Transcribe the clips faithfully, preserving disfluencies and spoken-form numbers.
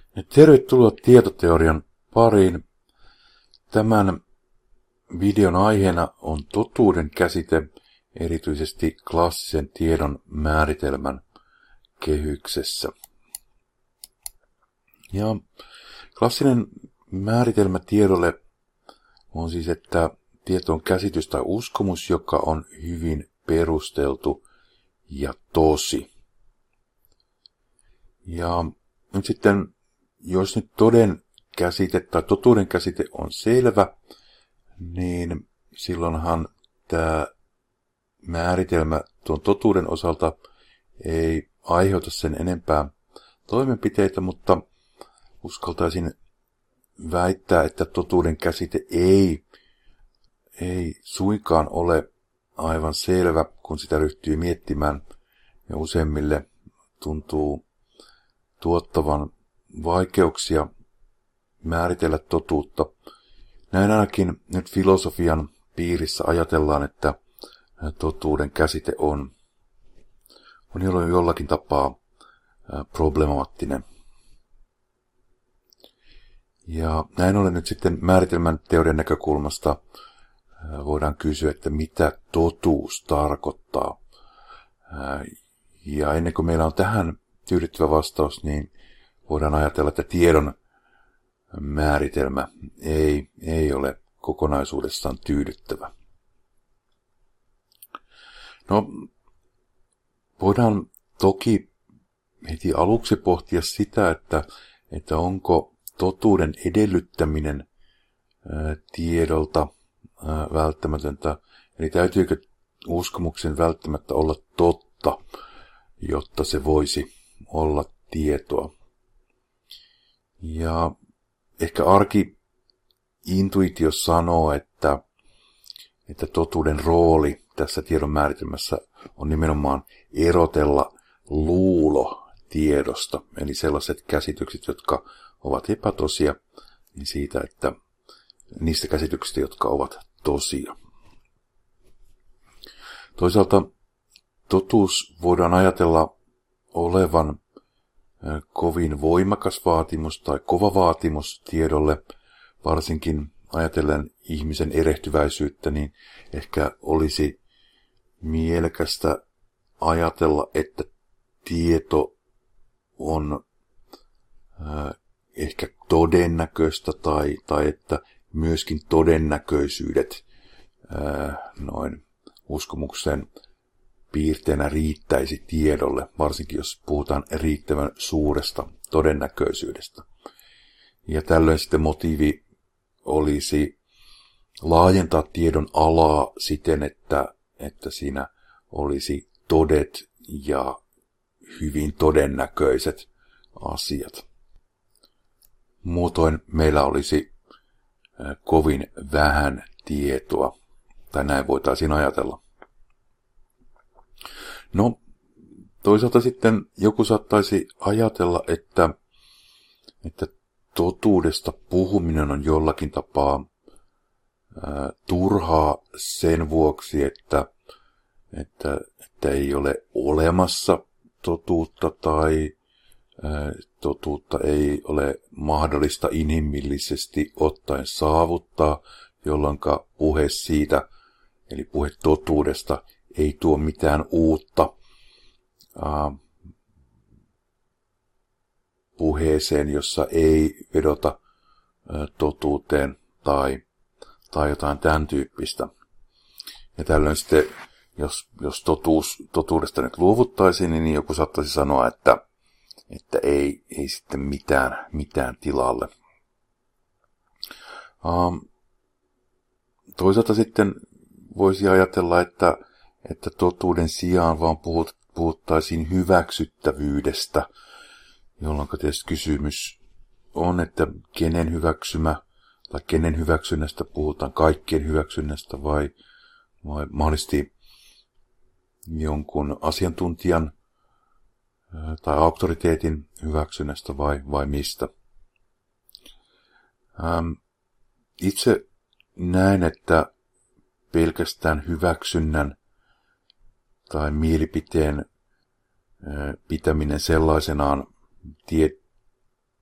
Ja tervetuloa tietoteorian pariin. Tämän videon aiheena on totuuden käsite, erityisesti klassisen tiedon määritelmän kehyksessä. Ja klassinen määritelmä tiedolle on siis, että tieto on käsitys tai uskomus, joka on hyvin perusteltu ja tosi. Ja nyt sitten, jos nyt toden käsite tai totuuden käsite on selvä, niin silloinhan tämä määritelmä tuon totuuden osalta ei aiheuta sen enempää toimenpiteitä, mutta uskaltaisin väittää, että totuuden käsite ei, ei suinkaan ole aivan selvä, kun sitä ryhtyy miettimään, ja useimmille tuntuu tuottavan vaikeuksia määritellä totuutta. Näin ainakin nyt filosofian piirissä ajatellaan, että totuuden käsite on, on jollakin tapaa problemaattinen. Ja näin ollen nyt sitten määritelmän teorian näkökulmasta voidaan kysyä, että mitä totuus tarkoittaa. Ja ennen kuin meillä on tähän tyydyttävä vastaus, niin voidaan ajatella, että tiedon määritelmä ei, ei ole kokonaisuudessaan tyydyttävä. No, voidaan toki heti aluksi pohtia sitä, että, että onko totuuden edellyttäminen ää, tiedolta ää, välttämätöntä, eli täytyykö uskomuksen välttämättä olla totta, jotta se voisi olla tietoa. Ja ehkä arki-intuitio sanoo, että, että totuuden rooli tässä tiedon määritelmässä on nimenomaan erotella luulo tiedosta, eli sellaiset käsitykset, jotka ovat epätosia, niin siitä, että niistä käsityksistä, jotka ovat tosia. Toisaalta totuus voidaan ajatella olevan kovin voimakas vaatimus tai kova vaatimus tiedolle, varsinkin ajatellen ihmisen erehtyväisyyttä, niin ehkä olisi mielekästä ajatella, että tieto on äh, ehkä todennäköistä tai, tai että myöskin todennäköisyydet äh, noin uskomuksen piirteenä riittäisi tiedolle, varsinkin jos puhutaan riittävän suuresta todennäköisyydestä. Ja tällöin sitten motiivi olisi laajentaa tiedon alaa siten, että, että siinä olisi todet ja hyvin todennäköiset asiat. Muutoin meillä olisi kovin vähän tietoa, tai näin voitaisiin ajatella. No, toisaalta sitten joku saattaisi ajatella, että, että totuudesta puhuminen on jollakin tapaa ää, turhaa sen vuoksi, että, että, että ei ole olemassa totuutta tai ää, totuutta ei ole mahdollista inhimillisesti ottaen saavuttaa, jolloin puhe siitä, eli puhe totuudesta, ei tuo mitään uutta ää, puheeseen, jossa ei vedota ää, totuuteen tai, tai jotain tämän tyyppistä. Ja tällöin sitten, jos, jos totuus, totuudesta nyt luovuttaisiin, niin joku saattaisi sanoa, että, että ei, ei sitten mitään, mitään tilalle. Ää, toisaalta sitten voisi ajatella, että että totuuden sijaan vaan puhut, puhuttaisiin hyväksyttävyydestä, jolloin tietysti kysymys on, että kenen hyväksymä tai kenen hyväksynnästä puhutaan, kaikkien hyväksynnästä vai, vai mahdollisesti jonkun asiantuntijan tai auktoriteetin hyväksynnästä vai, vai mistä. Ähm, itse näen, että pelkästään hyväksynnän tai mielipiteen pitäminen sellaisenaan tie,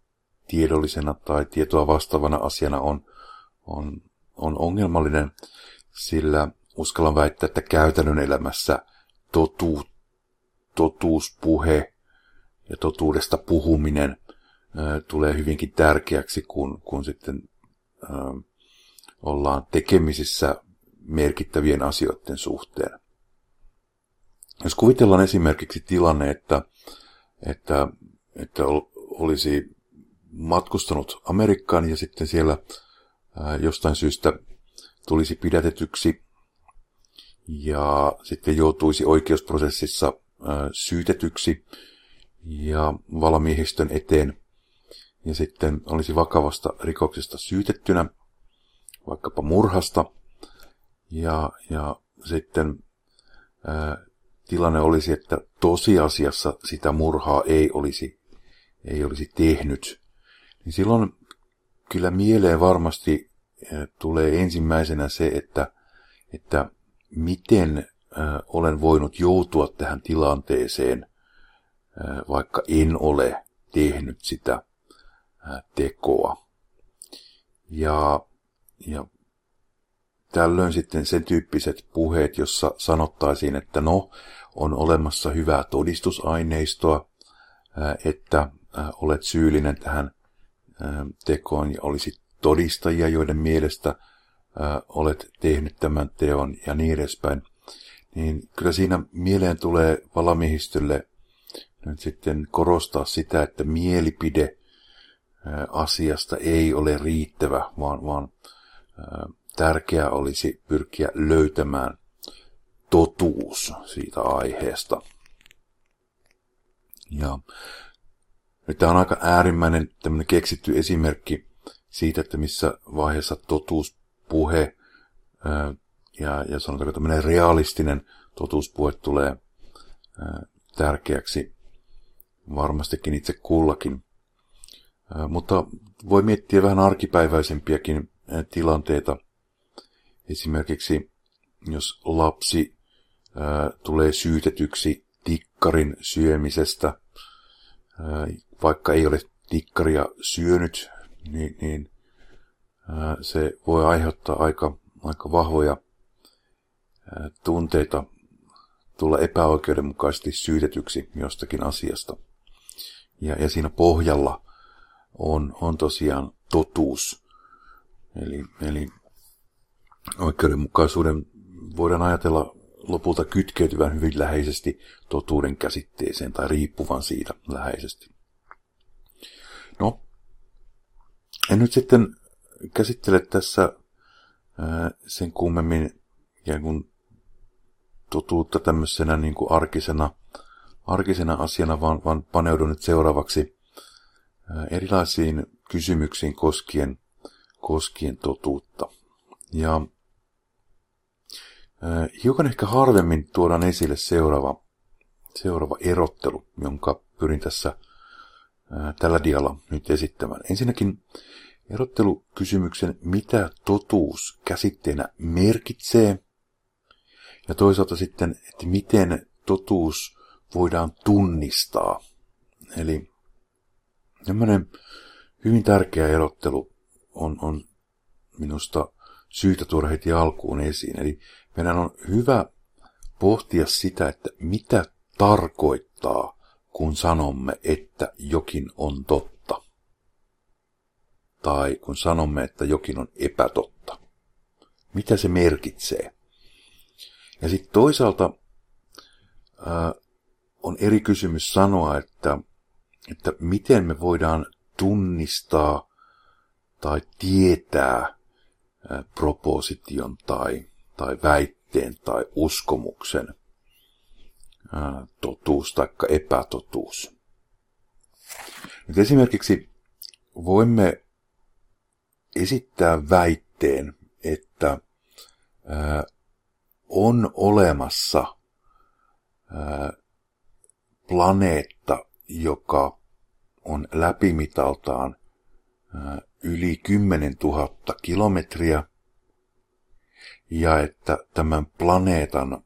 tiedollisena tai tietoa vastaavana asiana on, on, on ongelmallinen, sillä uskallan väittää, että käytännön elämässä totu, totuuspuhe ja totuudesta puhuminen ä, tulee hyvinkin tärkeäksi, kun, kun sitten ä, ollaan tekemisissä merkittävien asioiden suhteen. Jos kuvitellaan esimerkiksi tilanne, että, että, että olisi matkustanut Amerikkaan ja sitten siellä ää, jostain syystä tulisi pidätetyksi ja sitten joutuisi oikeusprosessissa ää, syytetyksi ja valamiehistön eteen ja sitten olisi vakavasta rikoksesta syytettynä, vaikkapa murhasta, ja, ja sitten ää, tilanne olisi, että tosiasiassa sitä murhaa ei olisi, ei olisi tehnyt, niin silloin kyllä mieleen varmasti ää, tulee ensimmäisenä se, että, että miten ää, olen voinut joutua tähän tilanteeseen, ää, vaikka en ole tehnyt sitä ää, tekoa. Ja, ja tällöin sitten sen tyyppiset puheet, jossa sanottaisiin, että no, on olemassa hyvää todistusaineistoa, että olet syyllinen tähän tekoon ja olisi todistajia, joiden mielestä olet tehnyt tämän teon ja niin edespäin. Niin kyllä siinä mieleen tulee valamiehistölle nyt sitten korostaa sitä, että mielipide asiasta ei ole riittävä, vaan, vaan tärkeää olisi pyrkiä löytämään totuus siitä aiheesta. Ja nyt tämä on aika äärimmäinen tämmöinen keksitty esimerkki siitä, että missä vaiheessa totuuspuhe ää, ja, ja sanotaanko tämmöinen realistinen totuuspuhe tulee ää, tärkeäksi varmastikin itse kullakin. Ää, mutta voi miettiä vähän arkipäiväisempiäkin ää, tilanteita. Esimerkiksi jos lapsi ää, tulee syytetyksi tikkarin syömisestä, ää, vaikka ei ole tikkaria syönyt, niin, niin ää, se voi aiheuttaa aika, aika vahvoja ää, tunteita tulla epäoikeudenmukaisesti syytetyksi jostakin asiasta. Ja, ja siinä pohjalla on, on tosiaan totuus. Eli, eli oikeudenmukaisuuden voidaan ajatella lopulta kytkeytyvän hyvin läheisesti totuuden käsitteeseen tai riippuvan siitä läheisesti. No, en nyt sitten käsittele tässä ää, sen kummemmin ikään kuin totuutta tämmöisenä niin kuin arkisena, arkisena asiana, vaan, vaan paneudun nyt seuraavaksi ää, erilaisiin kysymyksiin koskien, koskien totuutta. Ja ää, hiukan ehkä harvemmin tuodaan esille seuraava, seuraava erottelu, jonka pyrin tässä ää, tällä dialla nyt esittämään. Ensinnäkin erottelukysymyksen, mitä totuus käsitteenä merkitsee, ja toisaalta sitten, että miten totuus voidaan tunnistaa. Eli tämmöinen hyvin tärkeä erottelu on, on minusta syytä tuoda heti alkuun esiin. Eli meidän on hyvä pohtia sitä, että mitä tarkoittaa, kun sanomme, että jokin on totta. Tai kun sanomme, että jokin on epätotta. Mitä se merkitsee? Ja sitten toisaalta ää, on eri kysymys sanoa, että, että miten me voidaan tunnistaa tai tietää ää, proposition tai, tai väitteen tai uskomuksen ää, totuus tai epätotuus. Nyt esimerkiksi voimme esittää väitteen, että ää, on olemassa ää, planeetta, joka on läpimitaltaan ää, yli kymmenen tuhatta kilometriä, ja että tämän planeetan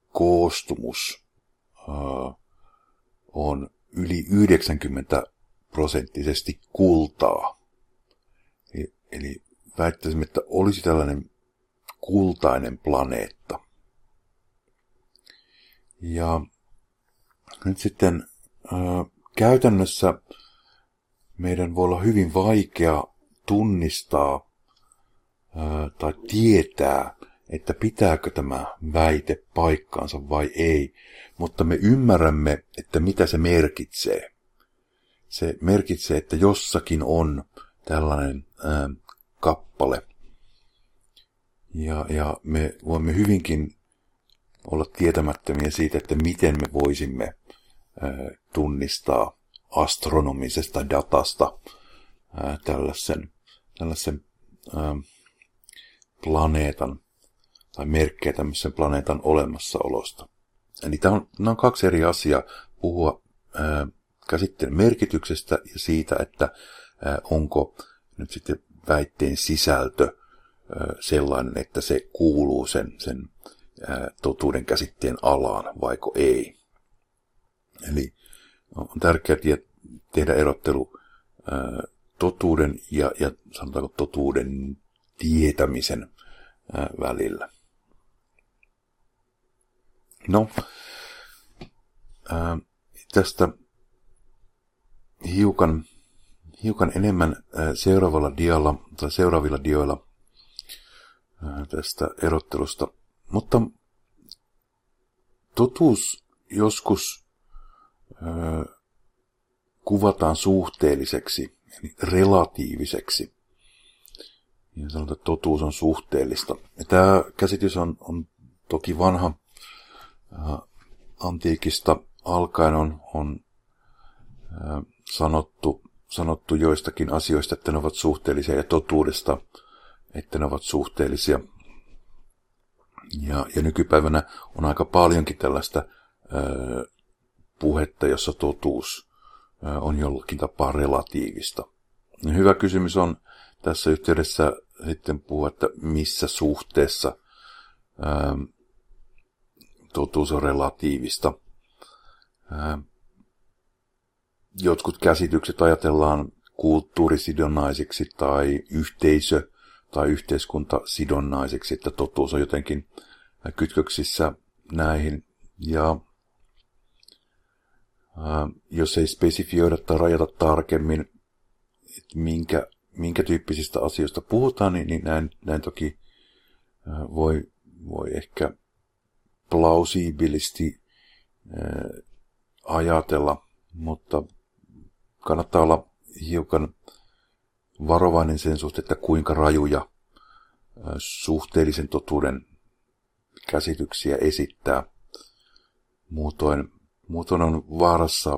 koostumus ää, on yli yhdeksänkymmentä prosenttisesti kultaa. Eli, eli väittäisimme, että olisi tällainen kultainen planeetta. Ja nyt sitten ää, käytännössä meidän voi olla hyvin vaikea tunnistaa ää, tai tietää, että pitääkö tämä väite paikkaansa vai ei, mutta me ymmärrämme, että mitä se merkitsee. Se merkitsee, että jossakin on tällainen ää, kappale. Ja, ja me voimme hyvinkin olla tietämättömiä siitä, että miten me voisimme ää, tunnistaa astronomisesta datasta ää, tällaisen, tällaisen ää, planeetan tai merkkejä tämmöisen planeetan olemassaolosta. Eli tämä on, nämä on kaksi eri asiaa, puhua ää, käsitteen merkityksestä ja siitä, että ää, onko nyt sitten väitteen sisältö ää, sellainen, että se kuuluu sen, sen ää, totuuden käsitteen alaan, vaiko ei. Eli on tärkeää tehdä erottelu ää, totuuden ja, ja sanotaanko totuuden tietämisen ää, välillä. No, ää, tästä hiukan, hiukan enemmän ää, seuraavalla dialla tai seuraavilla dioilla ää, tästä erottelusta. Mutta totuus joskus ää, kuvataan suhteelliseksi, eli relatiiviseksi. Ja sanotaan, että totuus on suhteellista. Ja tämä käsitys on, on toki vanha. Antiikista alkaen on, on ää, sanottu, sanottu joistakin asioista, että ne ovat suhteellisia, ja totuudesta, että ne ovat suhteellisia. Ja, ja nykypäivänä on aika paljonkin tällaista ää, puhetta, jossa totuus ää, on jollakin tapaa relatiivista. Ja hyvä kysymys on tässä yhteydessä sitten puhua, että missä suhteessa ää, totuus on relatiivista. Ää, jotkut käsitykset ajatellaan kulttuurisidonnaisiksi tai yhteisö- tai yhteiskuntasidonnaisiksi, että totuus on jotenkin kytköksissä näihin. Ja ää, jos ei spesifioida tai rajata tarkemmin, että minkä, minkä tyyppisistä asioista puhutaan, niin, niin näin, näin toki ää, voi, voi ehkä plausibilisti ää, ajatella, mutta kannattaa olla hiukan varovainen sen suhteen, että kuinka rajuja ää, suhteellisen totuuden käsityksiä esittää. Muutoin, muutoin on vaarassa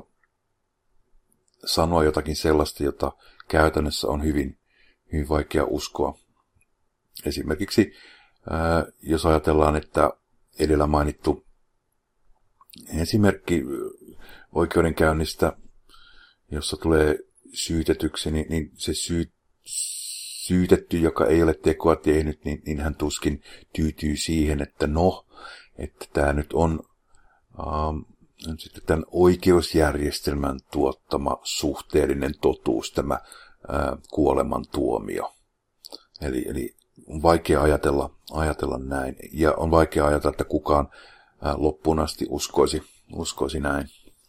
sanoa jotakin sellaista, jota käytännössä on hyvin, hyvin vaikea uskoa. Esimerkiksi ää, jos ajatellaan, että edellä mainittu esimerkki oikeudenkäynnistä, jossa tulee syytetyksi, niin, niin se syy, syytetty, joka ei ole tekoa tehnyt, niin, niin hän tuskin tyytyy siihen, että no, että tämä nyt on ähm, sitten tämän oikeusjärjestelmän tuottama suhteellinen totuus, tämä äh, kuolemantuomio. Eli, eli on vaikea ajatella, ajatella näin, ja on vaikea ajatella, että kukaan äh, loppuun asti uskoisi, uskoisi näin.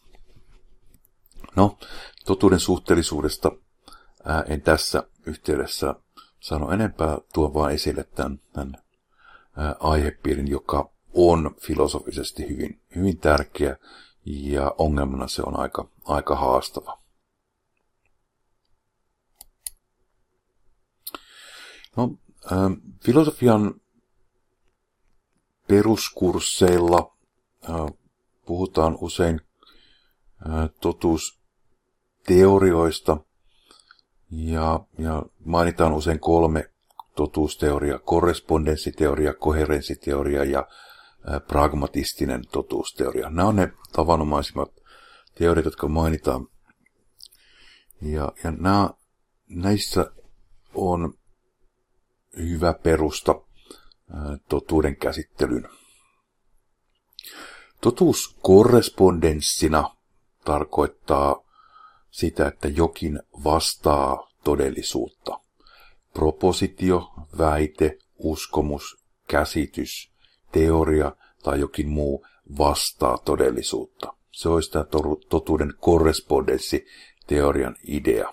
No, totuuden suhteellisuudesta ää, en tässä yhteydessä sano enempää, tuon vaan esille tämän, tämän ää, aihepiirin, joka on filosofisesti hyvin, hyvin tärkeä ja ongelmana se on aika, aika haastava. No, ää, filosofian peruskursseilla ää, puhutaan usein ää, totuus teorioista, ja, ja mainitaan usein kolme totuusteoriaa: korrespondenssiteoria, koherenssiteoria ja ä, pragmatistinen totuusteoria. Nämä on ne tavanomaisimmat teoriat, jotka mainitaan. Ja, ja nämä, näissä on hyvä perusta ä, totuuden käsittelyyn. Totuus korrespondenssina tarkoittaa sitä, että jokin vastaa todellisuutta. Propositio, väite, uskomus, käsitys, teoria tai jokin muu vastaa todellisuutta. Se olisi tämä totuuden korrespondenssi-teorian idea.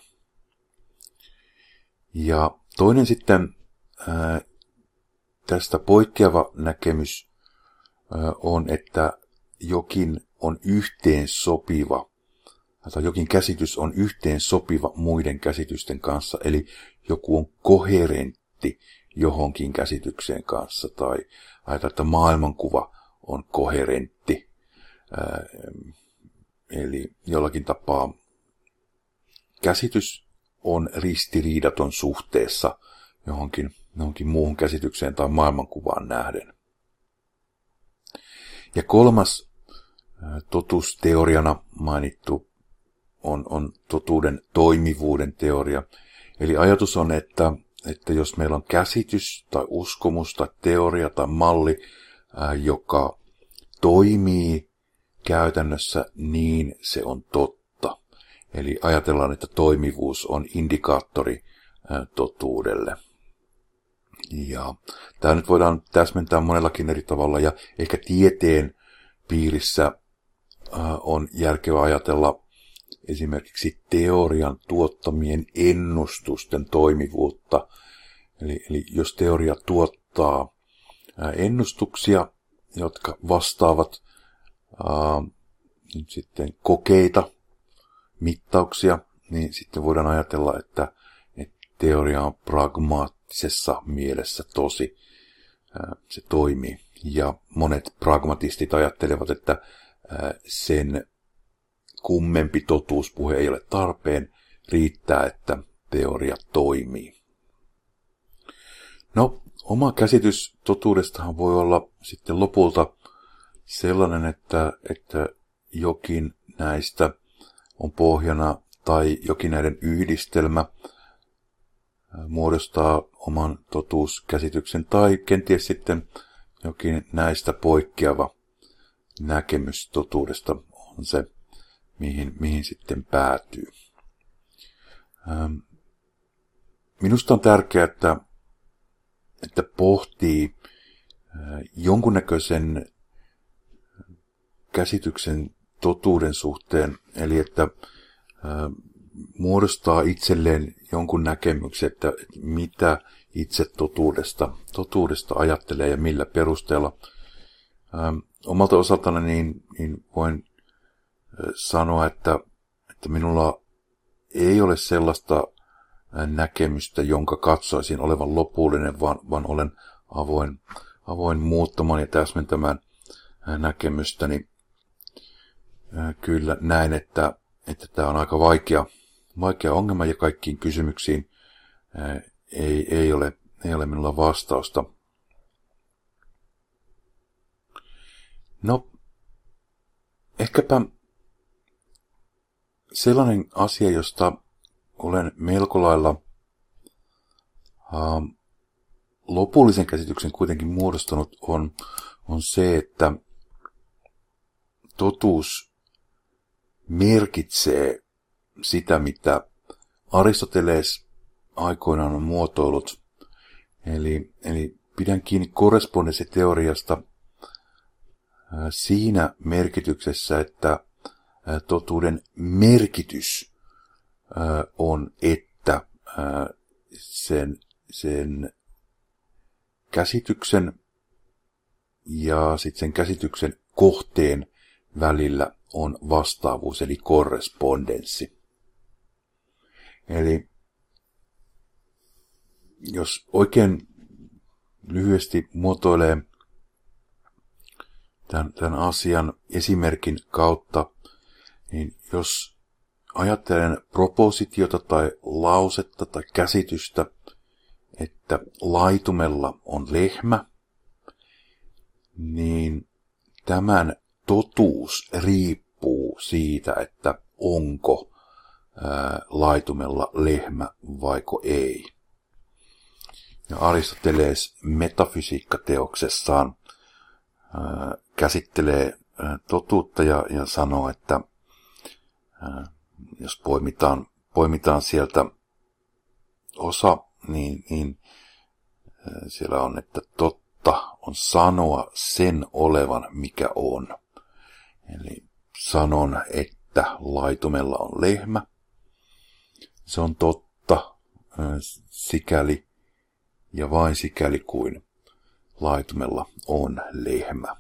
Ja toinen sitten ää, tästä poikkeava näkemys ää, on, että jokin on yhteen sopiva, tai jokin käsitys on yhteen sopiva muiden käsitysten kanssa, eli joku on koherentti johonkin käsitykseen kanssa, tai ajatellaan, että maailmankuva on koherentti, ää, eli jollakin tapaa käsitys on ristiriidaton suhteessa johonkin, johonkin muuhun käsitykseen tai maailmankuvaan nähden. Ja kolmas ää, totuusteoriana mainittu on, on totuuden toimivuuden teoria. Eli ajatus on, että, että jos meillä on käsitys tai uskomus tai teoria tai malli, ää, joka toimii käytännössä, niin se on totta. Eli ajatellaan, että toimivuus on indikaattori ää, totuudelle. Ja tämä nyt voidaan täsmentää monellakin eri tavalla, ja ehkä tieteen piirissä ää, on järkevää ajatella esimerkiksi teorian tuottamien ennustusten toimivuutta. Eli, eli jos teoria tuottaa ää, ennustuksia, jotka vastaavat ää, nyt sitten kokeita, mittauksia, niin sitten voidaan ajatella, että, että teoria on pragmaattisessa mielessä tosi. Ää, se toimii. Ja monet pragmatistit ajattelevat, että ää, sen kummempi totuuspuhe ei ole tarpeen, riittää, että teoria toimii. No, oma käsitys totuudestahan voi olla sitten lopulta sellainen, että, että jokin näistä on pohjana tai jokin näiden yhdistelmä muodostaa oman totuuskäsityksen tai kenties sitten jokin näistä poikkeava näkemys totuudesta on se, mihin, mihin sitten päätyy. Minusta on tärkeää, että, että pohtii jonkunnäköisen käsityksen totuuden suhteen, eli että muodostaa itselleen jonkun näkemyksen, että mitä itse totuudesta, totuudesta ajattelee ja millä perusteella. Omalta osaltani niin, niin voin sanoa, että, että minulla ei ole sellaista näkemystä, jonka katsoisin olevan lopullinen, vaan, vaan olen avoin, avoin muuttamaan ja täsmentämään näkemystäni. Kyllä näin, että, että tämä on aika vaikea, vaikea ongelma ja kaikkiin kysymyksiin ei, ei, ole, ei ole minulla vastausta. No, ehkäpä sellainen asia, josta olen melko lailla uh, lopullisen käsityksen kuitenkin muodostanut, on, on se, että totuus merkitsee sitä, mitä Aristoteles aikoinaan on muotoillut. Eli, eli pidän kiinni korrespondenssiteoriasta uh, siinä merkityksessä, että uh, totuuden merkitys uh, on, että uh, sen, sen käsityksen ja sitten sen käsityksen kohteen välillä on vastaavuus, eli korrespondenssi. Eli jos oikein lyhyesti muotoilee tämän, tämän asian esimerkin kautta, niin jos ajattelen propositiota tai lausetta tai käsitystä, että laitumella on lehmä, niin tämän totuus riippuu siitä, että onko ää, laitumella lehmä vaiko ei. Ja Aristoteles metafysiikkateoksessaan ää, käsittelee ää, totuutta ja, ja sanoo, että ää, jos poimitaan, poimitaan sieltä osa, niin, niin siellä on, että totta on sanoa sen olevan, mikä on. Eli sanon, että laitumella on lehmä. Se on totta sikäli ja vain sikäli kuin laitumella on lehmä.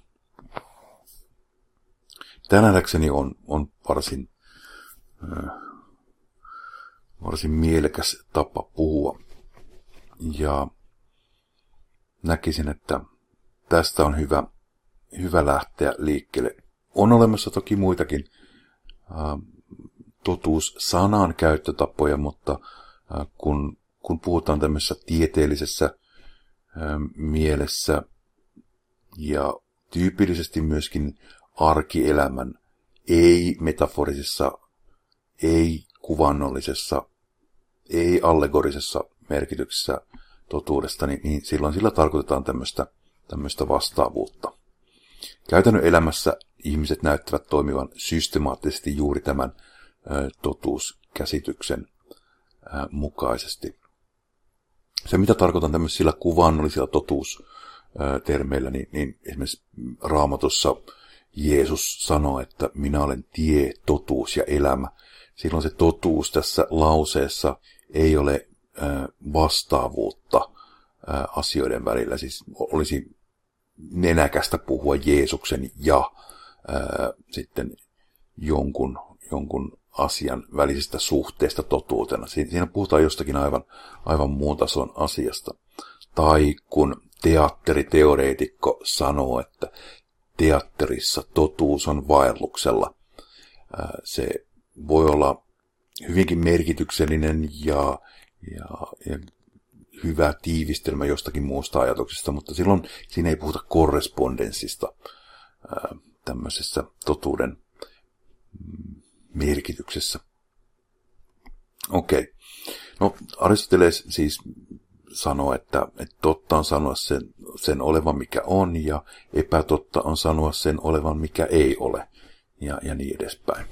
Tämä nähdäkseni on, on varsin, äh, varsin mielekäs tapa puhua. Ja näkisin, että tästä on hyvä, hyvä lähteä liikkeelle. On olemassa toki muitakin äh, totuus-sanan käyttötapoja, mutta äh, kun, kun puhutaan tämmöisessä tieteellisessä äh, mielessä ja tyypillisesti myöskin arkielämän, ei metaforisessa, ei kuvannollisessa, ei allegorisessa merkityksessä totuudesta, niin, niin silloin sillä tarkoitetaan tämmöistä, tämmöistä vastaavuutta. Käytännön elämässä ihmiset näyttävät toimivan systemaattisesti juuri tämän ö, totuuskäsityksen ö, mukaisesti. Se, mitä tarkoitan tämmöisillä kuvannollisilla totuustermeillä, niin, niin esimerkiksi Raamatussa Jeesus sanoo, että minä olen tie, totuus ja elämä. Silloin se totuus tässä lauseessa ei ole vastaavuutta asioiden välillä. Siis olisi nenäkästä puhua Jeesuksen ja ää, sitten jonkun, jonkun asian välisestä suhteesta totuutena. Siinä puhutaan jostakin aivan, aivan muun tason asiasta. Tai kun teatteriteoreetikko sanoo, että teatterissa totuus on vaelluksella. Se voi olla hyvinkin merkityksellinen ja, ja, ja hyvä tiivistelmä jostakin muusta ajatuksesta, mutta silloin siinä ei puhuta korrespondenssista ää, tämmöisessä totuuden merkityksessä. Okei. No, Aristoteles siis sanoo, että, että totta on sanoa sen, sen olevan mikä on, ja epätotta on sanoa sen olevan mikä ei ole, ja, ja niin edespäin.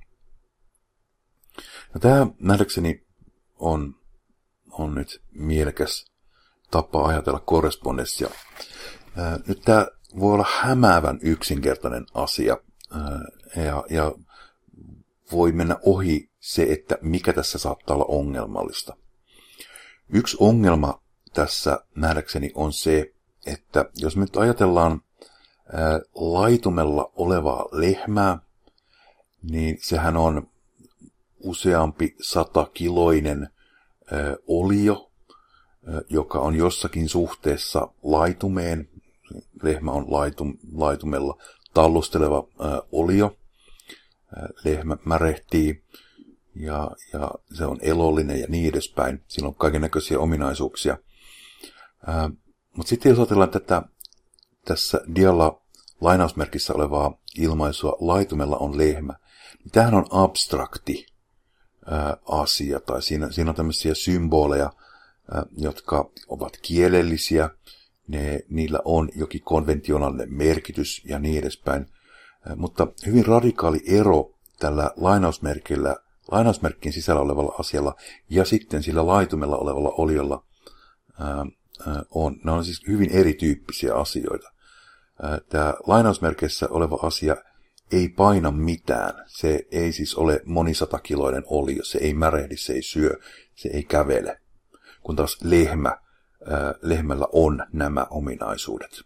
No, tämä nähdäkseni on, on nyt mielekäs tapa ajatella korrespondenssia. Ää, nyt tämä voi olla hämäävän yksinkertainen asia, ää, ja, ja voi mennä ohi se, että mikä tässä saattaa olla ongelmallista. Yksi ongelma tässä nähdäkseni on se, että jos me nyt ajatellaan ää, laitumella olevaa lehmää, niin sehän on useampi satakiloinen ää, olio, ää, joka on jossakin suhteessa laitumeen. Lehmä on laitum, laitumella tallusteleva ää, olio. Ää, lehmä märehtii. Ja, ja se on elollinen ja niin edespäin. Sillä on kaikennäköisiä ominaisuuksia. Ää, mutta sitten jos ajatellaan tätä tässä dialla lainausmerkissä olevaa ilmaisua laitumella on lehmä, niin tämähän on abstrakti ää, asia. Tai siinä, siinä on tämmöisiä symboleja, ää, jotka ovat kielellisiä. Ne, niillä on jokin konventionaalinen merkitys ja niin edespäin. Ää, mutta hyvin radikaali ero tällä lainausmerkillä lainausmerkkin sisällä olevalla asialla ja sitten sillä laitumella olevalla oliolla ää, ää, on. Nämä on siis hyvin erityyppisiä asioita. Ää, tämä lainausmerkissä oleva asia ei paina mitään. Se ei siis ole monisatakiloinen olio. Se ei märehdi, se ei syö, se ei kävele. Kun taas lehmä, ää, lehmällä on nämä ominaisuudet.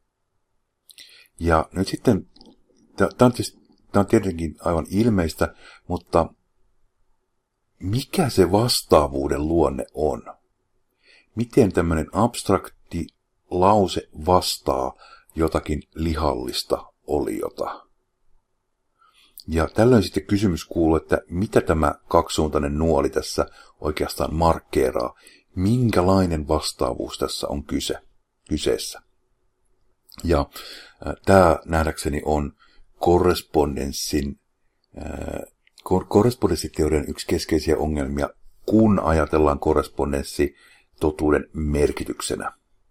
Ja nyt sitten, tämä on, on tietenkin aivan ilmeistä, mutta mikä se vastaavuuden luonne on? Miten tämmöinen abstrakti lause vastaa jotakin lihallista oliota? Ja tällöin sitten kysymys kuuluu, että mitä tämä kaksisuuntainen nuoli tässä oikeastaan markkeeraa? Minkälainen vastaavuus tässä on kyse, kyseessä? Ja äh, tämä nähdäkseni on korrespondenssin äh, Korrespondenssiteorian yksi keskeisiä ongelmia, kun ajatellaan korrespondenssi totuuden merkityksenä.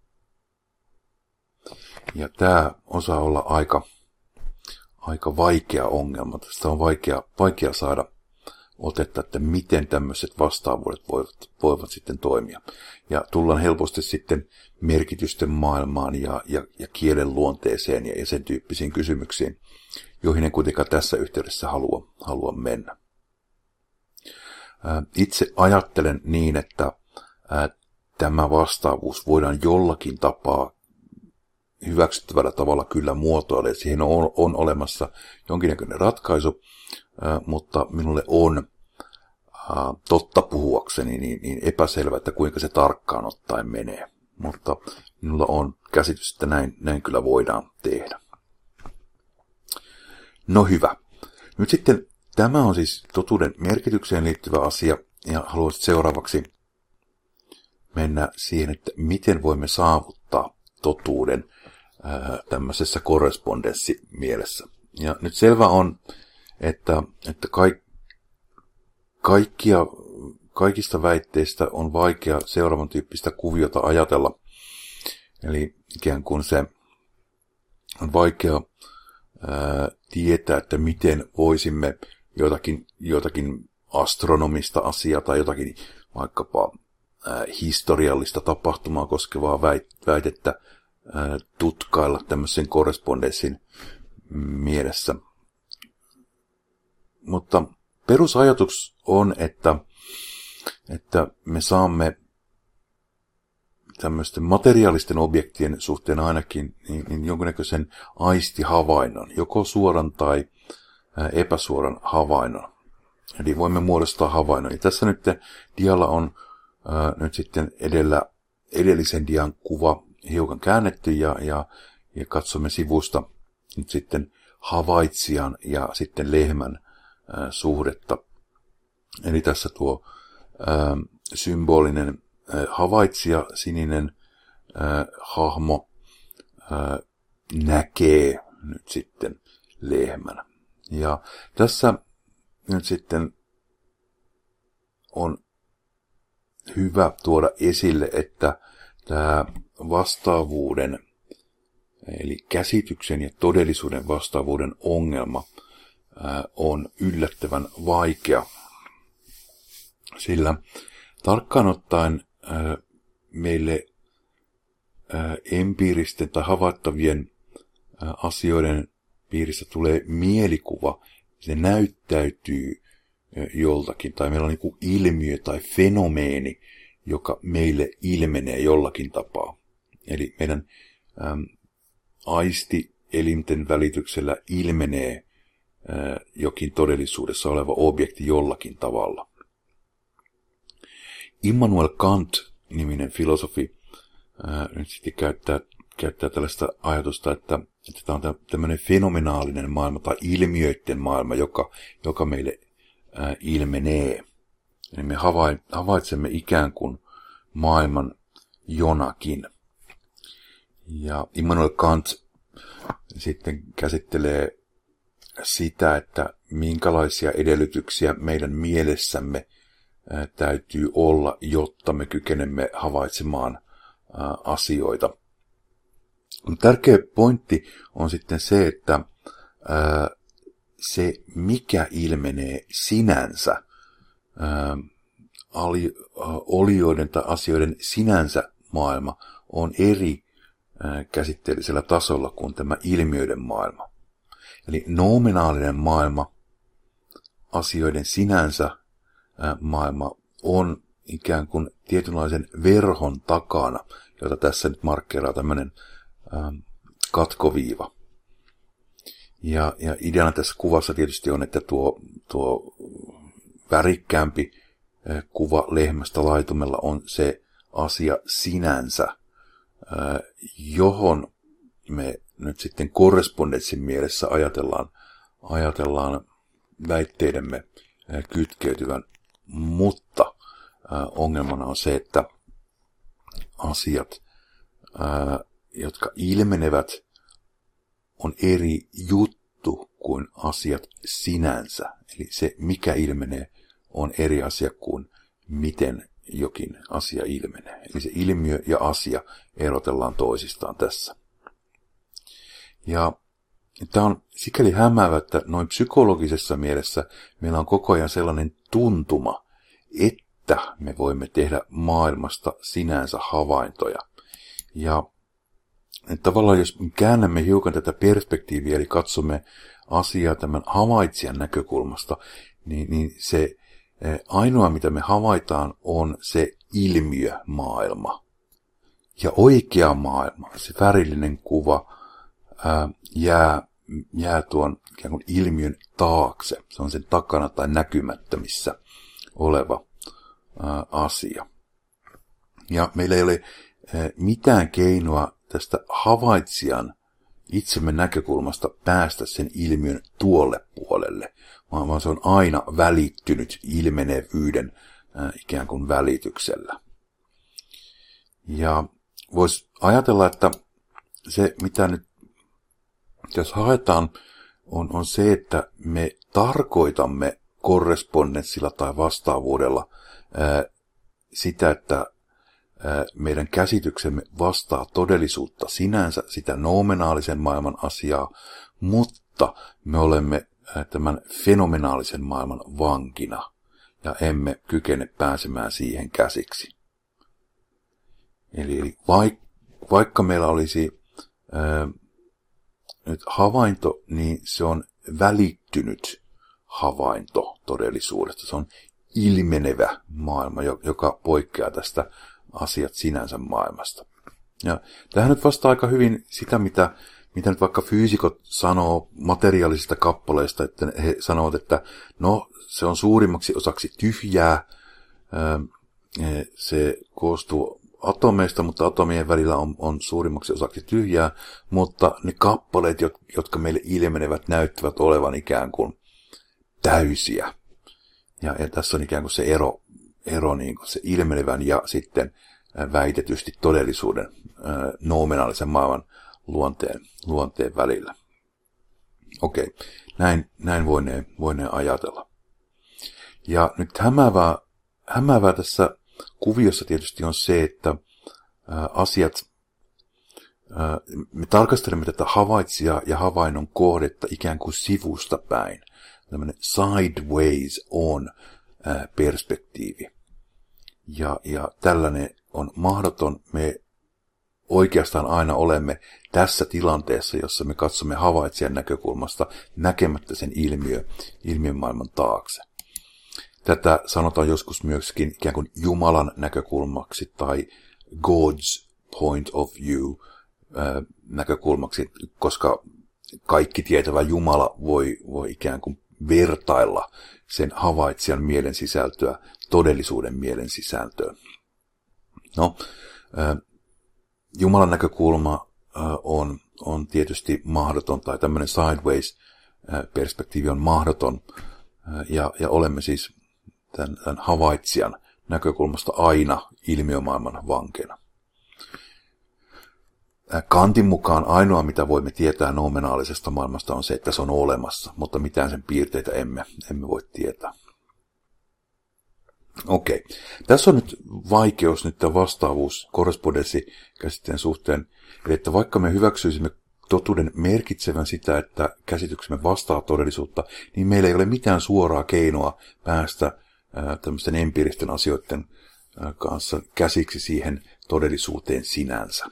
Ja tämä osaa olla aika, aika vaikea ongelma. Tästä on vaikea, vaikea saada, otetta, että miten tämmöiset vastaavuudet voivat, voivat sitten toimia. Ja tullaan helposti sitten merkitysten maailmaan ja, ja, ja kielen luonteeseen ja, ja sen tyyppisiin kysymyksiin, joihin en kuitenkaan tässä yhteydessä halua, halua mennä. Itse ajattelen niin, että tämä vastaavuus voidaan jollakin tapaa hyväksyttävällä tavalla kyllä muotoilla, ja siihen on, on olemassa jonkinnäköinen ratkaisu, mutta minulle on totta puhuakseni niin, niin epäselvä, että kuinka se tarkkaan ottaen menee. Mutta minulla on käsitys, että näin, näin kyllä voidaan tehdä. No hyvä. Nyt sitten tämä on siis totuuden merkitykseen liittyvä asia, ja haluaisin seuraavaksi mennä siihen, että miten voimme saavuttaa totuuden ää, tämmöisessä korrespondenssi-mielessä. Ja nyt selvä on, että, että kaik, kaikkia, kaikista väitteistä on vaikea seuraavan tyyppistä kuviota ajatella. Eli ikään kuin se on vaikea ää, tietää, että miten voisimme jotakin, jotakin astronomista asiaa tai jotakin vaikkapa ää, historiallista tapahtumaa koskevaa väitettä ää, tutkailla tämmöisen korrespondenssin mielessä. Mutta perusajatus on, että, että me saamme tämmöisten materiaalisten objektien suhteen ainakin niin, niin jonkinnäköisen aistihavainnon, joko suoran tai ää, epäsuoran havainnon. Eli voimme muodostaa havainnon. Ja tässä nyt dialla on ää, nyt sitten edellä, edellisen dian kuva hiukan käännetty ja, ja, ja katsomme sivusta nyt sitten havaitsijan ja sitten lehmän ää, suhdetta. Eli tässä tuo ää, symbolinen ää, havaitsija, sininen ää, hahmo ää, näkee nyt sitten lehmän. Ja tässä nyt sitten on hyvä tuoda esille, että tämä vastaavuuden, eli käsityksen ja todellisuuden vastaavuuden ongelma on yllättävän vaikea. Sillä tarkkaan ottaen meille empiiristen tai havaittavien asioiden piirissä tulee mielikuva, se näyttäytyy joltakin, tai meillä on niin kuin ilmiö tai fenomeeni, joka meille ilmenee jollakin tapaa. Eli meidän äm, aistielinten välityksellä ilmenee ää, jokin todellisuudessa oleva objekti jollakin tavalla. Immanuel Kant-niminen filosofi ää, nyt sitten käyttää, käyttää tällaista ajatusta, että, että tämä on tämmöinen fenomenaalinen maailma tai ilmiöiden maailma, joka, joka meille ää, ilmenee. Eli me havaitsemme ikään kuin maailman jonakin. Ja Immanuel Kant sitten käsittelee sitä, että minkälaisia edellytyksiä meidän mielessämme ää, täytyy olla, jotta me kykenemme havaitsemaan ää, asioita. Tärkeä pointti on sitten se, että ää, se mikä ilmenee sinänsä, ää, ali, olioiden tai asioiden sinänsä maailma on eri ää, käsitteellisellä tasolla kuin tämä ilmiöiden maailma. Eli nominaalinen maailma, asioiden sinänsä ää, maailma on ikään kuin tietynlaisen verhon takana, jota tässä nyt markkeeraa tämmöinen ää, katkoviiva. Ja, ja ideana tässä kuvassa tietysti on, että tuo, tuo värikkäämpi kuva lehmästä laitumella on se asia sinänsä, johon me nyt sitten korrespondenssin mielessä ajatellaan, ajatellaan väitteidemme kytkeytyvän, mutta ongelmana on se, että asiat, jotka ilmenevät, on eri juttu kuin asiat sinänsä. Eli se, mikä ilmenee, on eri asia kuin miten jokin asia ilmenee. Eli se ilmiö ja asia erotellaan toisistaan tässä. Ja tämä on sikäli hämäävä, että noin psykologisessa mielessä meillä on koko ajan sellainen tuntuma, että me voimme tehdä maailmasta sinänsä havaintoja. Ja tavallaan jos käännämme hiukan tätä perspektiiviä, eli katsomme asiaa tämän havaitsijan näkökulmasta, niin, niin se ainoa, mitä me havaitaan, on se ilmiömaailma. Ja oikea maailma, se värillinen kuva, ää, jää, jää tuon ikään kuin ilmiön taakse. Se on sen takana tai näkymättömissä oleva ää, asia. Ja meillä ei ole ää, mitään keinoa tästä havaitsijan itsemme näkökulmasta päästä sen ilmiön tuolle puolelle, vaan, vaan se on aina välittynyt ilmenevyyden ää, ikään kuin välityksellä. Ja voisi ajatella, että se mitä nyt, jos haetaan, on, on se, että me tarkoitamme korrespondenssilla tai vastaavuudella ää, sitä, että ää, meidän käsityksemme vastaa todellisuutta sinänsä, sitä noumenaalisen maailman asiaa, mutta me olemme ää, tämän fenomenaalisen maailman vankina ja emme kykene pääsemään siihen käsiksi. Eli, eli vaikka meillä olisi ää, nyt havainto, niin se on välittynyt havainto todellisuudesta. Se on ilmenevä maailma, joka poikkeaa tästä asiat sinänsä maailmasta. Ja tähän nyt vastaa aika hyvin sitä, mitä, mitä nyt vaikka fyysikot sanoo materiaalisista kappaleista, että he sanovat, että no, se on suurimmaksi osaksi tyhjää, se koostuu atomeista, mutta atomien välillä on, on suurimmaksi osaksi tyhjää, mutta ne kappaleet, jotka meille ilmenevät, näyttävät olevan ikään kuin täysiä. Ja, ja tässä on ikään kuin se ero, ero niin kuin se ilmenevän ja sitten väitetysti todellisuuden ää, noumenaalisen maailman luonteen, luonteen välillä. Okei, näin, näin voineen, voineen ajatella. Ja nyt hämäävää, hämäävää tässä kuviossa tietysti on se, että ää, asiat, ää, me tarkastelemme tätä havaitsijaa ja havainnon kohdetta ikään kuin sivusta päin. Tällainen sideways on ää, perspektiivi. Ja, ja tällainen on mahdoton. Me oikeastaan aina olemme tässä tilanteessa, jossa me katsomme havaitsijan näkökulmasta näkemättä sen ilmiö, ilmiön maailman taakse. Tätä sanotaan joskus myöskin ikään kuin Jumalan näkökulmaksi tai God's point of view ää, näkökulmaksi, koska kaikki tietävä Jumala voi, voi ikään kuin vertailla sen havaitsijan mielen sisältöä todellisuuden mielen sisältöön. No, ää, Jumalan näkökulma ää, on, on tietysti mahdoton, tai tämmöinen sideways-perspektiivi on mahdoton, ää, ja, ja olemme siis tämän, tämän havaitsijan näkökulmasta aina ilmiömaailman vankena. Kantin mukaan ainoa, mitä voimme tietää noumenaalisesta maailmasta, on se, että se on olemassa, mutta mitään sen piirteitä emme, emme voi tietää. Okei. Tässä on nyt vaikeus, nyt tämä vastaavuus korrespondenssi-käsitteen suhteen, eli että vaikka me hyväksyisimme totuuden merkitsevän sitä, että käsityksemme vastaa todellisuutta, niin meillä ei ole mitään suoraa keinoa päästä ää, tämmöisten empiiristen asioiden ää, kanssa käsiksi siihen todellisuuteen sinänsä.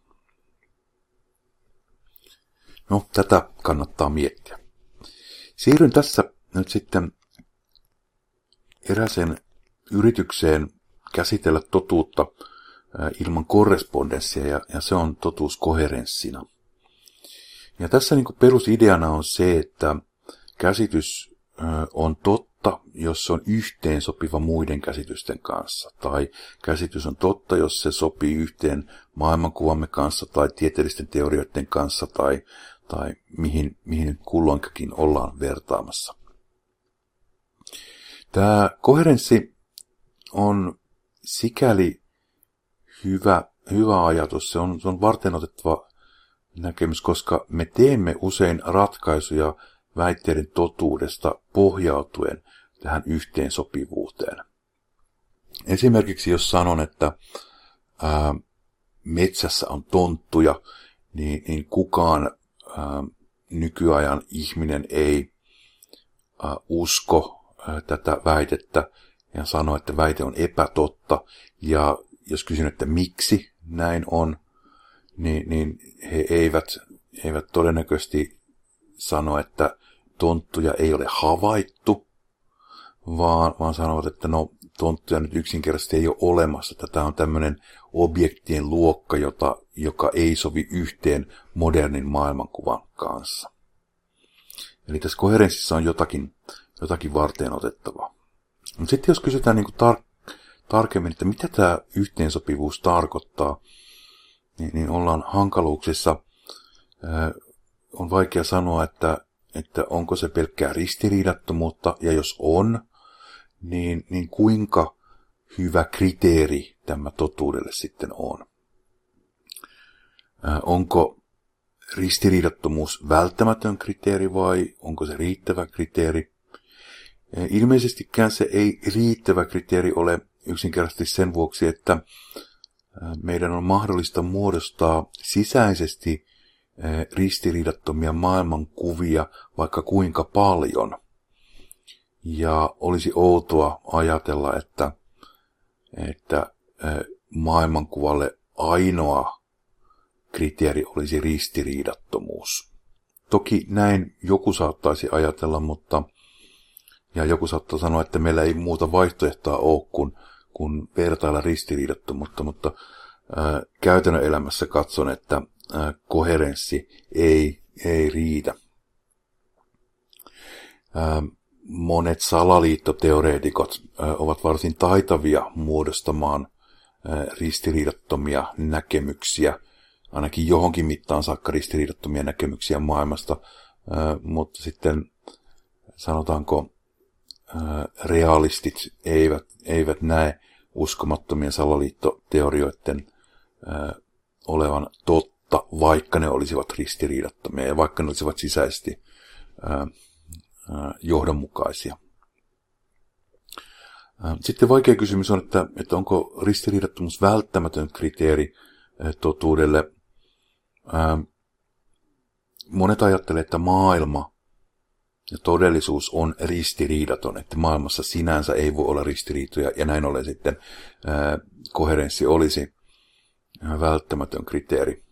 No, tätä kannattaa miettiä. Siirryn tässä nyt sitten eräseen yritykseen käsitellä totuutta ilman korrespondenssia, ja, ja se on totuus koherenssina. Ja tässä niin kuin perusideana on se, että käsitys on totta, jos se on yhteen sopiva muiden käsitysten kanssa, tai käsitys on totta, jos se sopii yhteen maailmankuvamme kanssa, tai tieteellisten teorioiden kanssa, tai, tai mihin, mihin kulloinkakin ollaan vertaamassa. Tämä koherenssi on sikäli hyvä, hyvä ajatus, se on, se on varteenotettava näkemys, koska me teemme usein ratkaisuja väitteiden totuudesta pohjautuen tähän yhteensopivuuteen. Esimerkiksi jos sanon, että ää, metsässä on tonttuja, niin, niin kukaan ää, nykyajan ihminen ei äh, usko äh, tätä väitettä ja sanoo, että väite on epätotta. Ja jos kysyn, että miksi näin on, niin, niin he eivät, eivät todennäköisesti sano, että tonttuja ei ole havaittu, vaan, vaan sanovat, että no tonttuja nyt yksinkertaisesti ei ole olemassa. Tämä on tämmöinen objektien luokka, jota, joka ei sovi yhteen modernin maailmankuvan kanssa. Eli tässä koherenssissa on jotakin, jotakin varteen otettavaa. Mutta sitten jos kysytään niin kuin tar- tarkemmin, että mitä tämä yhteensopivuus tarkoittaa, niin, niin ollaan hankaluuksissa. Ää, on vaikea sanoa, että, että onko se pelkkää ristiriidattomuutta, ja jos on, niin, niin kuinka hyvä kriteeri tämä totuudelle sitten on. Ää, onko ristiriidattomuus välttämätön kriteeri vai onko se riittävä kriteeri? Ää, ilmeisestikään se ei riittävä kriteeri ole yksinkertaisesti sen vuoksi, että ää, meidän on mahdollista muodostaa sisäisesti ää, ristiriidattomia maailmankuvia vaikka kuinka paljon. Ja olisi outoa ajatella, että, että maailmankuvalle ainoa kriteeri olisi ristiriidattomuus. Toki näin joku saattaisi ajatella, mutta ja joku saattaa sanoa, että meillä ei muuta vaihtoehtoa ole kuin, kuin vertailla ristiriidattomuutta, mutta ää, käytännön elämässä katson, että ää, koherenssi ei, ei riitä. Ää, Monet salaliittoteoreetikot ovat varsin taitavia muodostamaan ristiriidattomia näkemyksiä, ainakin johonkin mittaan saakka ristiriidattomia näkemyksiä maailmasta, mutta sitten sanotaanko realistit eivät, eivät näe uskomattomien salaliittoteorioiden olevan totta, vaikka ne olisivat ristiriidattomia ja vaikka ne olisivat sisäisesti johdonmukaisia. Sitten vaikea kysymys on, että, että onko ristiriidattomuus välttämätön kriteeri totuudelle. Monet ajattelevat, että maailma ja todellisuus on ristiriidaton, että maailmassa sinänsä ei voi olla ristiriitoja ja näin ollen sitten koherenssi olisi välttämätön kriteeri.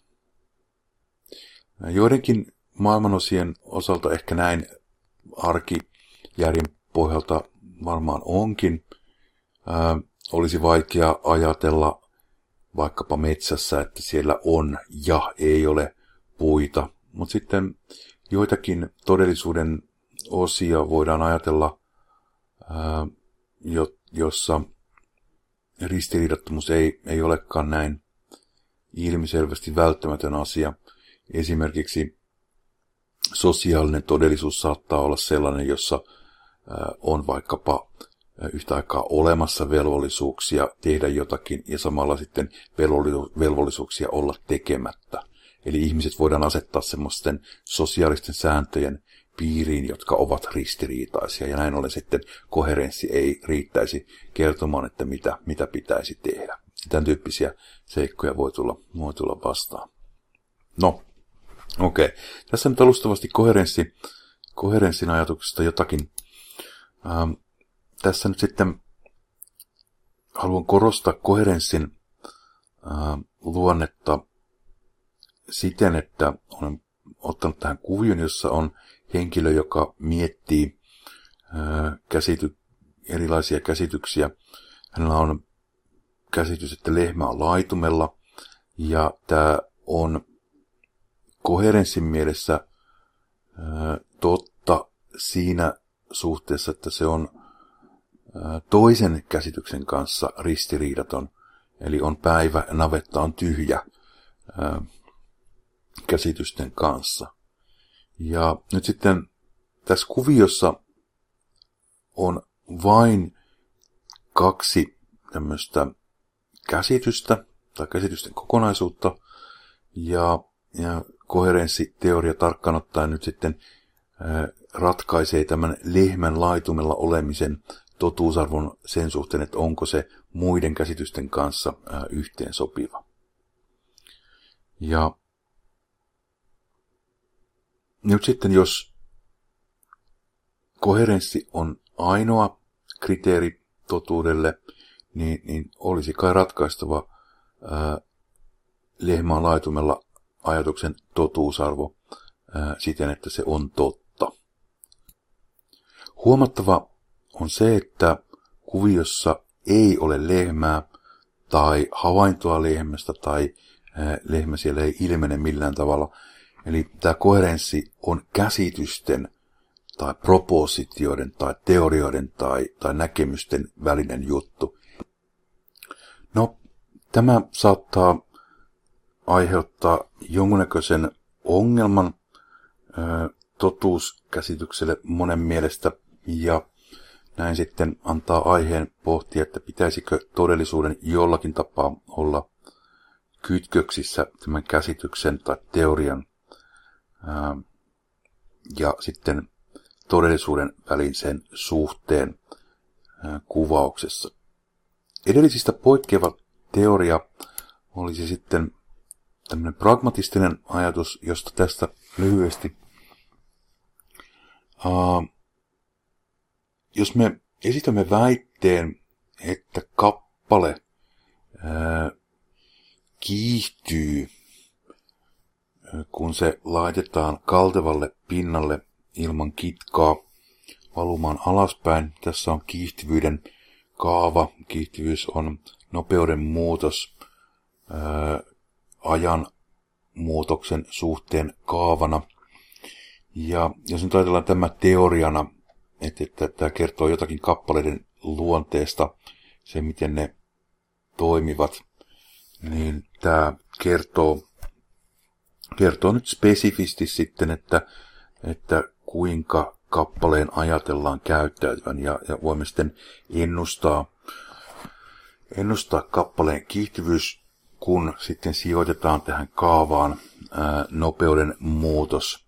Joidenkin maailmanosien osalta ehkä näin arkijärjen pohjalta varmaan onkin. Ää, olisi vaikea ajatella vaikkapa metsässä, että siellä on ja ei ole puita. Mutta sitten joitakin todellisuuden osia voidaan ajatella, ää, jo, jossa ristiriidattomuus ei, ei olekaan näin ilmiselvästi välttämätön asia. Esimerkiksi sosiaalinen todellisuus saattaa olla sellainen, jossa on vaikkapa yhtä aikaa olemassa velvollisuuksia tehdä jotakin ja samalla sitten velvollisuuksia olla tekemättä. Eli ihmiset voidaan asettaa semmoisten sosiaalisten sääntöjen piiriin, jotka ovat ristiriitaisia ja näin ollen sitten koherenssi ei riittäisi kertomaan, että mitä, mitä pitäisi tehdä. Tämän tyyppisiä seikkoja voi tulla, voi tulla vastaan. No. Okei. Okay. Tässä nyt alustavasti koherenssi, koherenssin ajatuksesta jotakin. Ähm, tässä nyt sitten haluan korostaa koherenssin ähm, luonnetta siten, että olen ottanut tähän kuvion, jossa on henkilö, joka miettii äh, käsity, erilaisia käsityksiä. Hänellä on käsitys, että lehmä on laitumella ja tämä on koherenssin mielessä ää, totta siinä suhteessa, että se on ää, toisen käsityksen kanssa ristiriidaton. Eli on päivä ja navetta on tyhjä ää, käsitysten kanssa. Ja nyt sitten tässä kuviossa on vain kaksi tämmöistä käsitystä tai käsitysten kokonaisuutta ja Ja koherenssiteoria tarkkaan ottaen nyt sitten ää, ratkaisee tämän lehmän laitumella olemisen totuusarvon sen suhteen, että onko se muiden käsitysten kanssa ää, yhteen sopiva. Ja nyt sitten jos koherenssi on ainoa kriteeri totuudelle, niin, niin olisi kai ratkaistava ää, lehmän laitumella ajatuksen totuusarvo ää, siten, että se on totta. Huomattava on se, että kuviossa ei ole lehmää tai havaintoa lehmästä tai ää, lehmä siellä ei ilmene millään tavalla. Eli tämä koherenssi on käsitysten tai propositioiden tai teorioiden tai, tai näkemysten välinen juttu. No, tämä saattaa aiheuttaa jonkunnäköisen ongelman ö, totuuskäsitykselle monen mielestä, ja näin sitten antaa aiheen pohtia, että pitäisikö todellisuuden jollakin tapaa olla kytköksissä tämän käsityksen tai teorian ö, ja sitten todellisuuden välisen suhteen ö, kuvauksessa. Edellisistä poikkeava teoria olisi sitten tämmöinen pragmatistinen ajatus, josta tästä lyhyesti. Uh, jos me esitämme väitteen, että kappale uh, kiihtyy, uh, kun se laitetaan kaltevalle pinnalle ilman kitkaa valumaan alaspäin. Tässä on kiihtyvyyden kaava. Kiihtyvyys on nopeuden muutos uh, ajan muutoksen suhteen kaavana. Ja jos nyt ajatellaan tämä teoriana, että, että tämä kertoo jotakin kappaleiden luonteesta, se miten ne toimivat, niin tämä kertoo, kertoo nyt spesifisti sitten, että, että kuinka kappaleen ajatellaan käyttäytyvän, ja, ja voimme sitten ennustaa, ennustaa kappaleen kiihtyvyys, kun sitten sijoitetaan tähän kaavaan ää, nopeuden muutos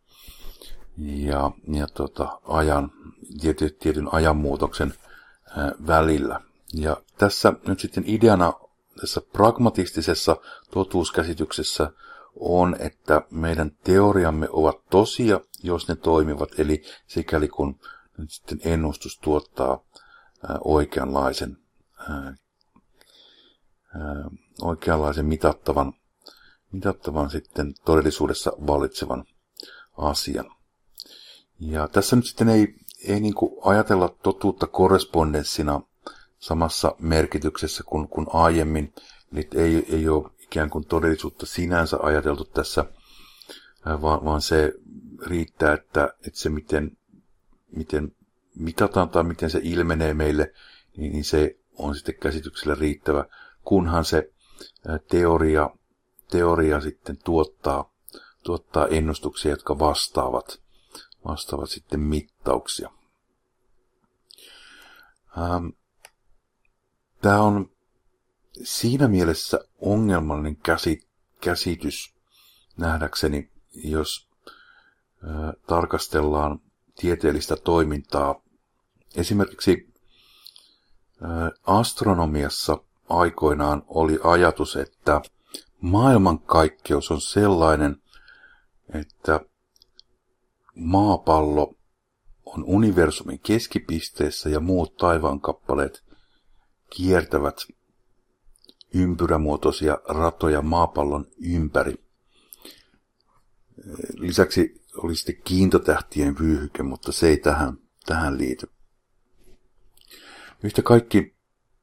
ja, ja tota, ajan, tiety, tietyn ajanmuutoksen ää, välillä. Ja tässä nyt sitten ideana tässä pragmatistisessa totuuskäsityksessä on, että meidän teoriamme ovat tosia, jos ne toimivat, eli sikäli kun nyt sitten ennustus tuottaa ää, oikeanlaisen ää, ää, oikeanlaisen mitattavan, mitattavan sitten todellisuudessa vallitsevan asian. Ja tässä nyt sitten ei, ei niin kuin ajatella totuutta korrespondenssina samassa merkityksessä kuin, kuin aiemmin. Eli ei, ei ole ikään kuin todellisuutta sinänsä ajateltu tässä, vaan, vaan se riittää, että, että se miten, miten mitataan tai miten se ilmenee meille, niin, niin se on sitten käsityksellä riittävä, kunhan se teoria, teoria sitten tuottaa, tuottaa ennustuksia, jotka vastaavat, vastaavat sitten mittauksia. Ähm, Tämä on siinä mielessä ongelmallinen käsi, käsitys nähdäkseni, jos äh, tarkastellaan tieteellistä toimintaa. Esimerkiksi äh, astronomiassa aikoinaan oli ajatus, että maailmankaikkeus on sellainen, että maapallo on universumin keskipisteessä ja muut taivaankappaleet kiertävät ympyrämuotoisia ratoja maapallon ympäri. Lisäksi oli sitten kiintotähtien vyöhyke, mutta se ei tähän, tähän liity. Yhtä kaikki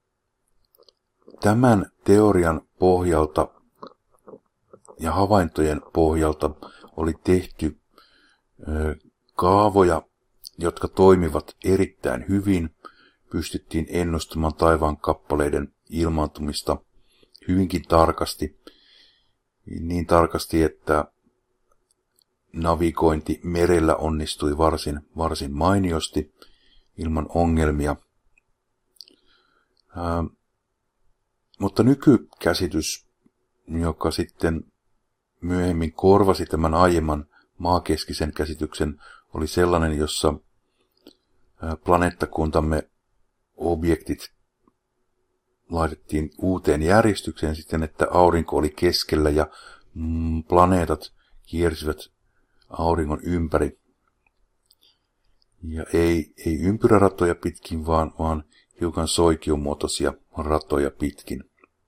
tämän teorian pohjalta ja havaintojen pohjalta oli tehty ö, kaavoja, jotka toimivat erittäin hyvin. Pystyttiin ennustamaan taivaan kappaleiden ilmaantumista hyvinkin tarkasti. Niin tarkasti, että navigointi merellä onnistui varsin, varsin mainiosti ilman ongelmia. Ää, mutta nykykäsitys, joka sitten myöhemmin korvasi tämän aiemman maakeskisen käsityksen, oli sellainen, jossa planeettakuntamme objektit laitettiin uuteen järjestykseen siten, että aurinko oli keskellä ja planeetat kiersivät auringon ympäri. Ja ei, ei ympyräratoja pitkin, vaan, vaan hiukan soikiomuotoisia ratoja pitkin.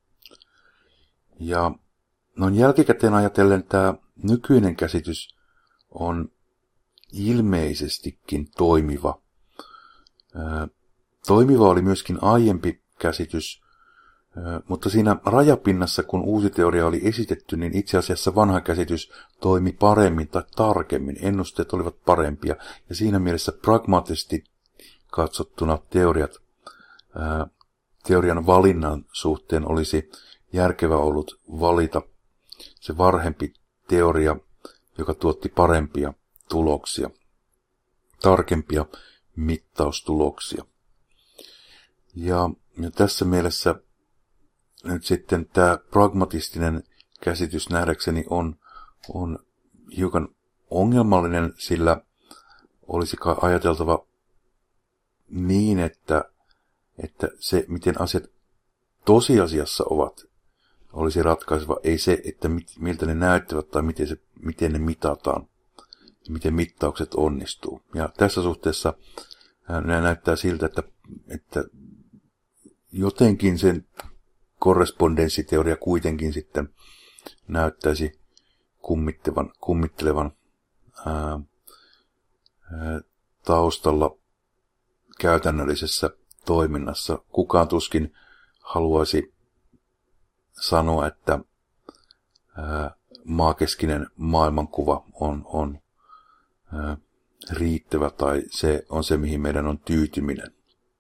Ja noin jälkikäteen ajatellen tämä nykyinen käsitys on ilmeisestikin toimiva. Ää, toimiva oli myöskin aiempi käsitys, ää, mutta siinä rajapinnassa, kun uusi teoria oli esitetty, niin itse asiassa vanha käsitys toimi paremmin tai tarkemmin. Ennusteet olivat parempia ja siinä mielessä pragmaattisesti katsottuna teoriat, ää, teorian valinnan suhteen olisi järkevä ollut valita se varhempi teoria, joka tuotti parempia tuloksia, tarkempia mittaustuloksia. Ja, ja tässä mielessä nyt sitten tämä pragmatistinen käsitys nähdäkseni on, on hiukan ongelmallinen, sillä olisi ajateltava niin, että, että se, miten asiat tosiasiassa ovat, olisi ratkaiseva, ei se, että mit, miltä ne näyttävät tai miten, se, miten ne mitataan, miten mittaukset onnistuu. Ja tässä suhteessa nämä näyttää siltä, että, että jotenkin sen korrespondenssiteoria kuitenkin sitten näyttäisi kummittevan, kummittelevan ää, ää, taustalla käytännöllisessä toiminnassa. Kukaan tuskin haluaisi sanoa, että ää, maakeskinen maailmankuva on, on ää, riittävä tai se on se, mihin meidän on tyytyminen.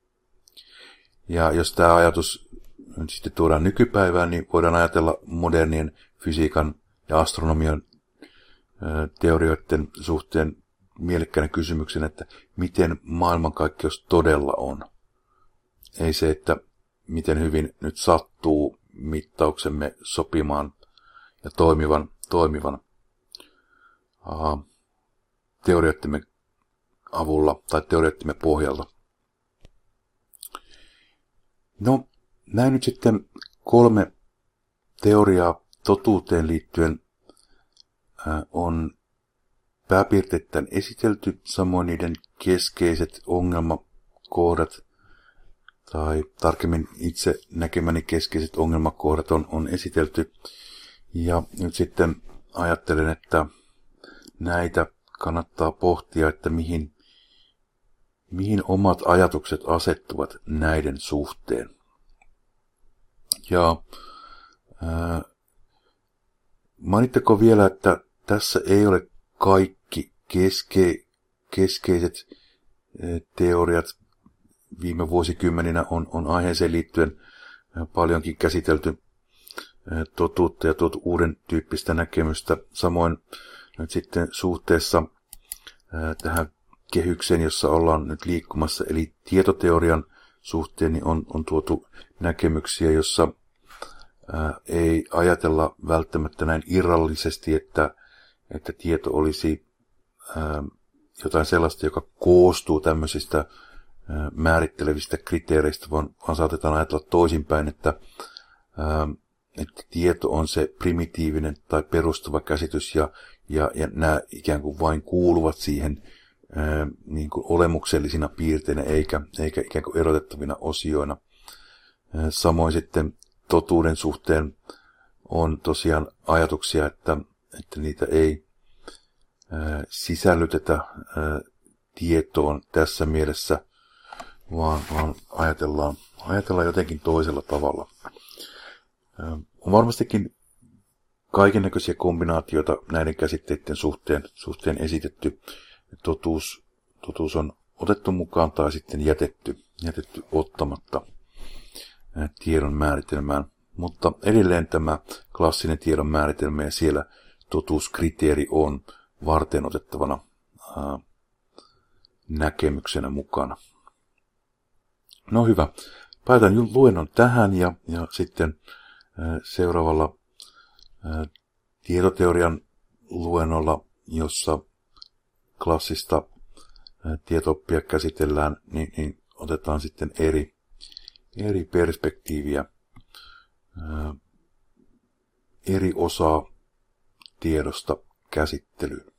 Ja jos tämä ajatus nyt sitten tuodaan nykypäivään, niin voidaan ajatella modernien fysiikan ja astronomian ää, teorioiden suhteen mielekkäänä kysymyksen, että miten maailmankaikkeus todella on. Ei se, että miten hyvin nyt sattuu mittauksemme sopimaan ja toimivan, toimivan uh, teorioittemme avulla tai teorioittemme pohjalta. No, näin nyt sitten kolme teoriaa totuuteen liittyen uh, on pääpiirteittäin esitelty, samoin niiden keskeiset ongelmakohdat tai tarkemmin itse näkemäni keskeiset ongelmakohdat on, on esitelty. Ja nyt sitten ajattelen, että näitä kannattaa pohtia, että mihin, mihin omat ajatukset asettuvat näiden suhteen. Ja ää, mainittakoon vielä, että tässä ei ole kaikki keske, keskeiset ää, teoriat. Viime vuosikymmeninä on, on aiheeseen liittyen paljonkin käsitelty totuutta ja tuota uuden tyyppistä näkemystä. Samoin nyt sitten suhteessa tähän kehykseen, jossa ollaan nyt liikkumassa, eli tietoteorian suhteen, niin on, on tuotu näkemyksiä, jossa ää, ei ajatella välttämättä näin irrallisesti, että, että tieto olisi ää, jotain sellaista, joka koostuu tämmöisistä määrittelevistä kriteereistä, vaan, vaan saatetaan ajatella toisinpäin, että, ää, että tieto on se primitiivinen tai perustava käsitys ja, ja, ja nämä ikään kuin vain kuuluvat siihen ää, niin kuin olemuksellisina piirteinä eikä, eikä ikään kuin erotettavina osioina. Ää, samoin sitten totuuden suhteen on tosiaan ajatuksia, että, että niitä ei ää, sisällytetä ää, tietoon tässä mielessä, vaan, vaan ajatellaan, ajatellaan jotenkin toisella tavalla. On varmastikin kaikennäköisiä kombinaatioita näiden käsitteiden suhteen, suhteen esitetty. Totuus, totuus on otettu mukaan tai sitten jätetty, jätetty ottamatta tiedon määritelmään. Mutta edelleen tämä klassinen tiedon määritelmä ja siellä totuuskriteeri on varten otettavana ää, näkemyksenä mukana. No hyvä. Päätän luennon tähän ja, ja sitten ää, seuraavalla ää, tietoteorian luennolla, jossa klassista ää, tieto-oppia käsitellään, niin, niin otetaan sitten eri, eri perspektiiviä, ää, eri osaa tiedosta käsittelyyn.